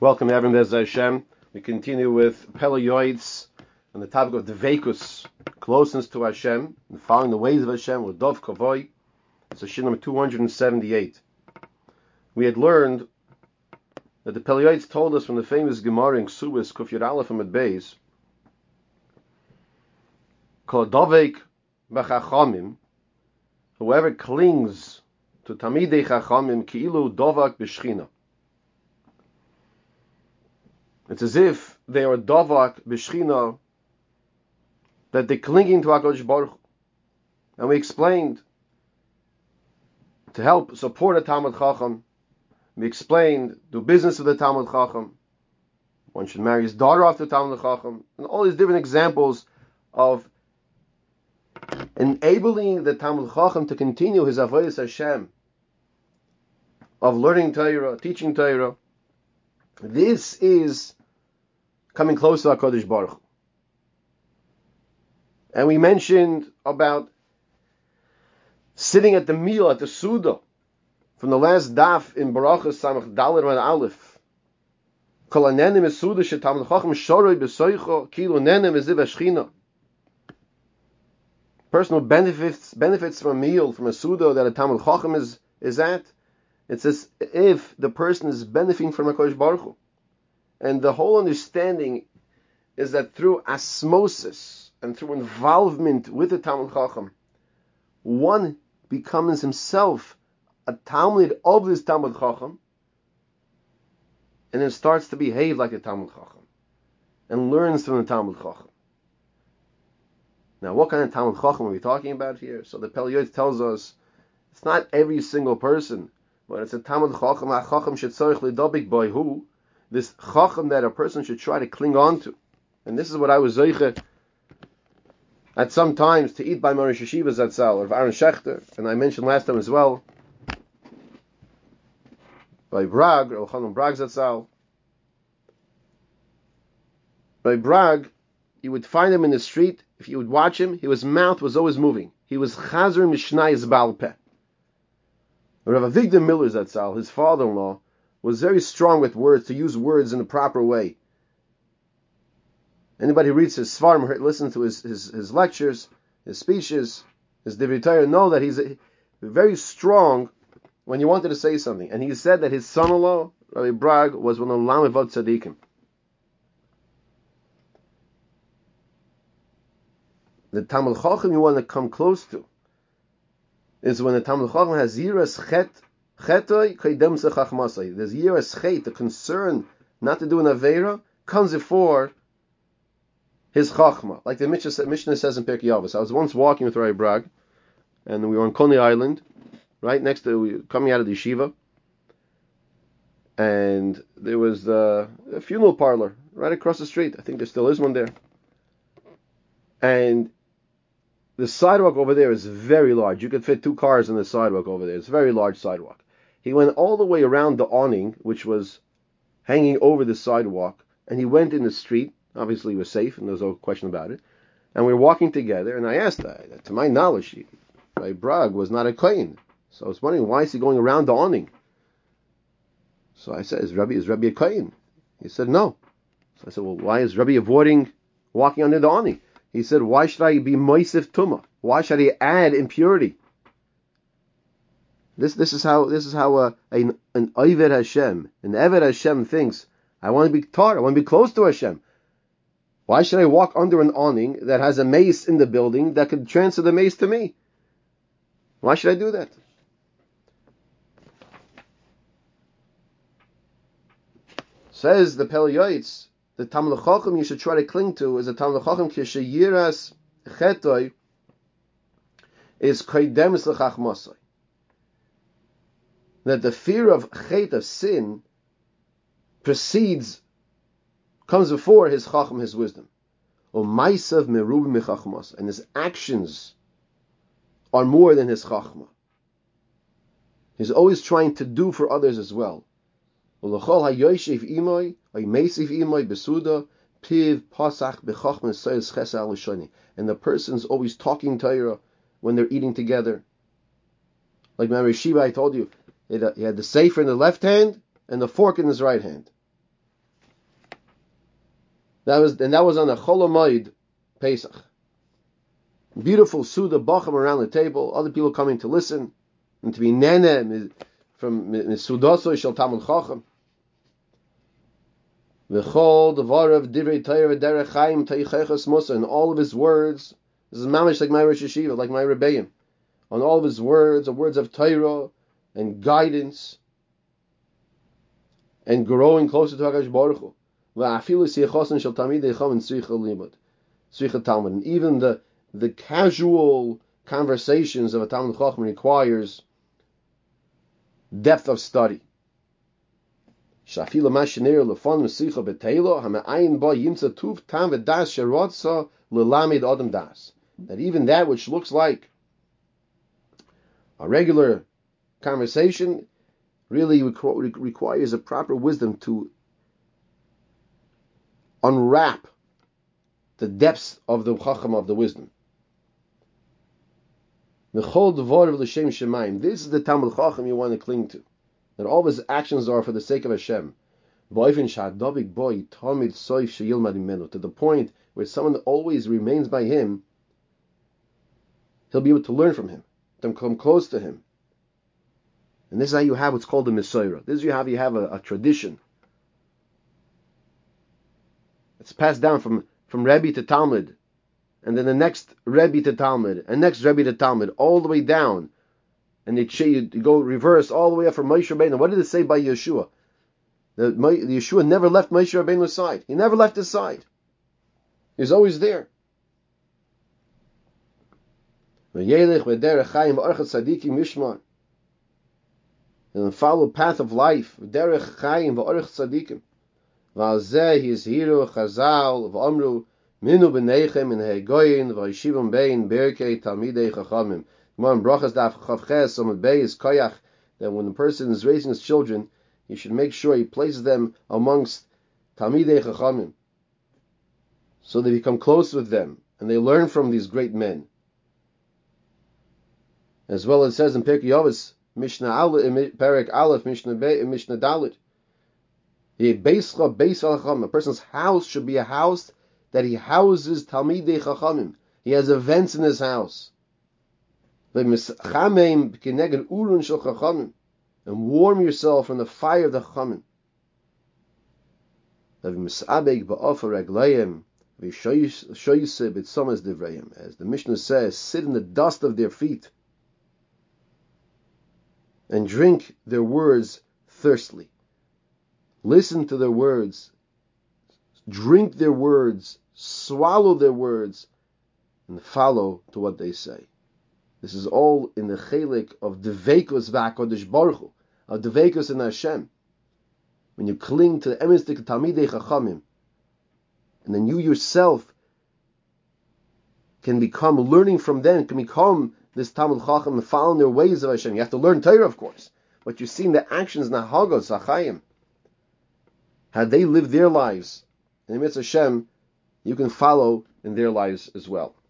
Welcome, everyone. Bez Hashem. We continue with Pelayoids on the topic of Dveikus, closeness to Hashem, and following the ways of Hashem with Dov Kavoi. It's Shir number 278. We had learned that the Pelayoids told us from the famous Gemara in Ksubis, Kuf Yud Aleph Amud Beis, Kol Dovek B'Chachamim, whoever clings to Tamidei Chachamim, Ki'ilu Dovak B'Shchina. It's as if they are Dovak B'Shchina, that they're clinging to HaKadosh Baruch Hu. And we explained, to help support a Talmud Chacham, we explained, do business with the Talmud Chacham, one should marry his daughter off the Talmud Chacham, and all these different examples of enabling the Talmud Chacham to continue his Avodas Hashem, of learning Torah, teaching Torah. This is coming close to HaKadosh Baruch Hu. And we mentioned about sitting at the meal, at the Suda, from the last daf in Barachas Samach Dalet and Aleph. Kol hanenim es Suda sheTalmid Chacham shoroi b'soicho kilu nenem es ziv hashchina. Person who benefits from a meal, from a Suda that a Talmid Chacham is at, it's as if the person is benefiting from HaKadosh Baruch Hu. And the whole understanding is that through osmosis and through involvement with the Talmid Chacham, one becomes himself a Talmid of this Talmid Chacham, and then starts to behave like a Talmid Chacham, and learns from the Talmid Chacham. Now, what kind of Talmid Chacham are we talking about here? So the Pelayoid tells us it's not every single person, but it's a Talmid Chacham, a Chacham shetzorich lidabik by who, this Chacham that a person should try to cling on to. And this is what I was zeiche at some times to eat by Marish Yeshiva Zatzal, or Aaron Shechter, and I mentioned last time as well, by Brag, or Elchanan Brag Zatzal. By Brag, you would find him in the street. If you would watch him, his mouth was always moving. He was Chazer Mishnayis Baal Peh. Rav Avigdor Miller Zatzal, his father-in-law, was very strong with words, to use words in the proper way. Anybody who reads his Svarim, listens to his lectures, his speeches, his Divrei Torah, know that he's very strong when you wanted to say something. And he said that his son-in-law, Rabbi Brag, was one of the Lamevot Tzadikim. The Talmid Chacham you want to come close to is when the Talmid Chacham has Yiras Chetoi Kaidem Sechachmasai. There's Yiras Chet, the concern not to do an Aveira, comes before his Chachma. Like the Mishnah says in Pirkei Avos. I was once walking with Rabbi Brag, and we were on Coney Island, right next to, coming out of the yeshiva, and there was a funeral parlor right across the street. I think there still is one there. And the sidewalk over there is very large. You could fit 2 cars in the sidewalk over there. It's a very large sidewalk. He went all the way around the awning, which was hanging over the sidewalk, and he went in the street. Obviously, he was safe, and there was no question about it. And we were walking together, and I asked, to my knowledge, Rabbi Brag was not a kohen. So I was wondering, why is he going around the awning? So I said, is Rabbi a kohen? He said, no. So I said, well, why is Rabbi avoiding walking under the awning? He said, why should I be moisif tumah? Why should I add impurity? This is how an Oved Hashem, an Eved Hashem thinks. I want to be taught. I want to be close to Hashem. Why should I walk under an awning that has a mace in the building that could transfer the mace to me? Why should I do that? Says the Pelayoitz, the Talmid Chacham you should try to cling to is a Talmid Chacham kisheyiras chetoi is koidemis lechachmasai. That the fear of chet, of sin, comes before his chacham, his wisdom. O maisav merubi mechachmas, and his actions are more than his chachma. He's always trying to do for others as well. And the person's always talking Torah when they're eating together. Like Mary Shiva, I told you, he had the sefer in the left hand and the fork in his right hand. That was on a Chol Hamoed Pesach. Beautiful Suda Bacham around the table, other people coming to listen and to be nene from Sudaso Shel Talmud Chacham. V'chol Devarav Divrei Torah V'derech Chaim Teichechas Musa, and all of his words. This is mamish like my Rosh Yeshiva, like my Rebbeim. On all of his words, are words of Torah and guidance and growing closer to HaKadosh Baruch Hu. V'afilu siyachosin shel tamidei chacham tzricha limud, tzricha talmud. And even the casual conversations of a Talmud Chacham requires depth of study. Shafilu mashenir lefon mesicha betelo hame'ayin ba yimtza tuv tam v'das sherotza lelamid adam das. That even that which looks like a regular conversation really requires a proper wisdom to unwrap the depths of the chacham of the wisdom. This is the Talmud Chacham you want to cling to. That all of his actions are for the sake of Hashem. To the point where someone always remains by him, he'll be able to learn from him, to come close to him. And this is how you have what's called a Mesorah. This is how you have a tradition. It's passed down from Rebbe to Talmud, and then the next Rebbe to Talmud, and next Rebbe to Talmud, all the way down. And you go reverse all the way up from Moshe Rabbeinu. What did it say by Yeshua? The Yeshua never left Moshe Rabbeinu's side. He never left his side. He was always there. And follow path of life. Derech Chaim v'orech tzadikim. V'alzeh yizhiru chazal v'amru minu b'neichem in hegoyin v'yishivim bein berkei talmidei chachamim. Gemara in Brachas daf chavches amud bey is koyach, that when the person is raising his children, he should make sure he places them amongst talmidei chachamim, so they become close with them and they learn from these great men. As well as it says in Pirkei Avos, Mishnah Perek Aleph, Mishnah Dalit, a person's house should be a house that he houses talmidei chachamim. He has events in his house. And warm yourself from the fire of the chachamim. As the Mishnah says, sit in the dust of their feet and drink their words thirstily. Listen to their words, drink their words, swallow their words, and follow to what they say. This is all in the chelik of Deveikus v'HaKadosh Baruch Hu, of Deveikus in Hashem. When you cling to the emistik Talmidei Chachamim, and then you yourself can become learning from them, can become this Talmud Chacham and follow their ways of Hashem. You have to learn Torah, of course, but you see in the actions, Nahagos, Achayim, how they live their lives. And in Mitzvah Hashem, you can follow in their lives as well.